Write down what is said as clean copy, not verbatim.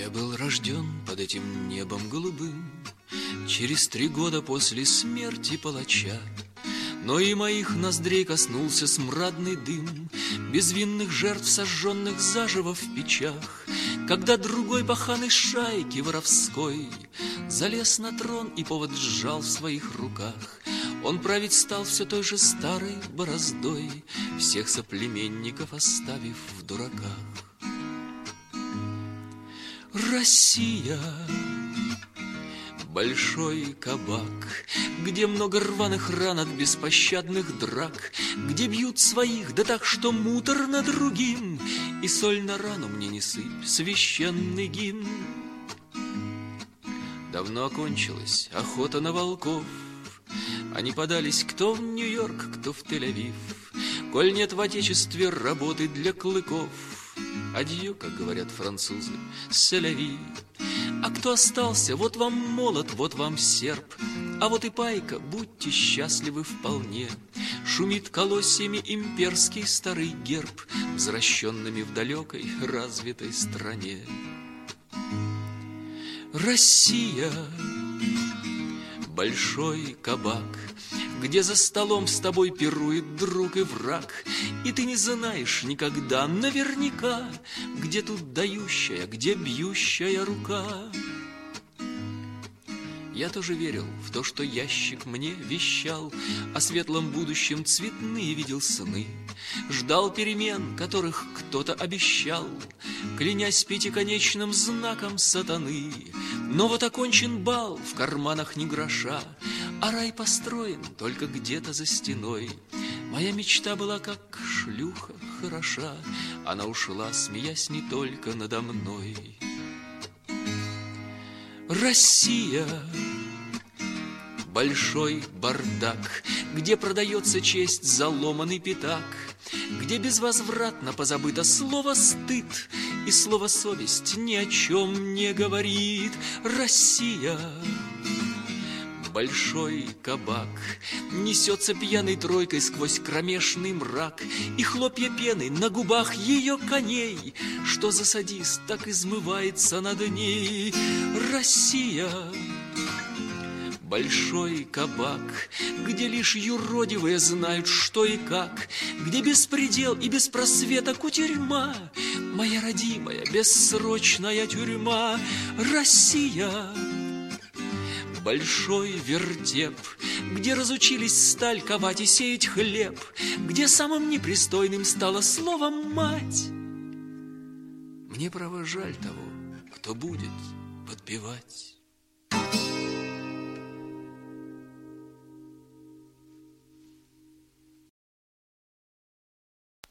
Я был рожден под этим небом голубым через 3 года после смерти палача. Но и моих ноздрей коснулся смрадный дым безвинных жертв, сожженных заживо в печах, когда другой паханой шайки воровской залез на трон и повод сжал в своих руках. Он править стал все той же старой бороздой, всех соплеменников оставив в дураках. Россия — большой кабак, где много рваных ран от беспощадных драк, где бьют своих, да так, что муторно другим, и соль на рану мне не сыпь, священный гимн. Давно окончилась охота на волков, они подались кто в Нью-Йорк, кто в Тель-Авив, коль нет в отечестве работы для клыков. Адью, как говорят французы, селяви. А кто остался, вот вам молот, вот вам серп, а вот и пайка, будьте счастливы вполне. Шумит колосьями имперский старый герб, возвращенными в далекой развитой стране. Россия — большой кабак, где за столом с тобой пирует друг и враг, и ты не знаешь никогда наверняка, где тут дающая, где бьющая рука. Я тоже верил в то, что ящик мне вещал, о светлом будущем цветные видел сны, ждал перемен, которых кто-то обещал, клянясь пятиконечным знаком сатаны. Но вот окончен бал, в карманах ни гроша, а рай построен только где-то за стеной. Моя мечта была как шлюха хороша, она ушла, смеясь не только надо мной. Россия — большой бардак, где продается честь за ломаный пятак, где безвозвратно позабыто слово «стыд», и слово «совесть» ни о чем не говорит. Россия — большой кабак, несется пьяной тройкой сквозь кромешный мрак, и хлопья пены на губах ее коней, что за садист так измывается над ней. Россия — большой кабак, где лишь юродивые знают, что и как, где беспредел и без просвета кутерьма, моя родимая бессрочная тюрьма. Россия — большой вертеп, где разучились сталь ковать и сеять хлеб, где самым непристойным стало слово «мать». Мне, право, жаль того, кто будет подпевать.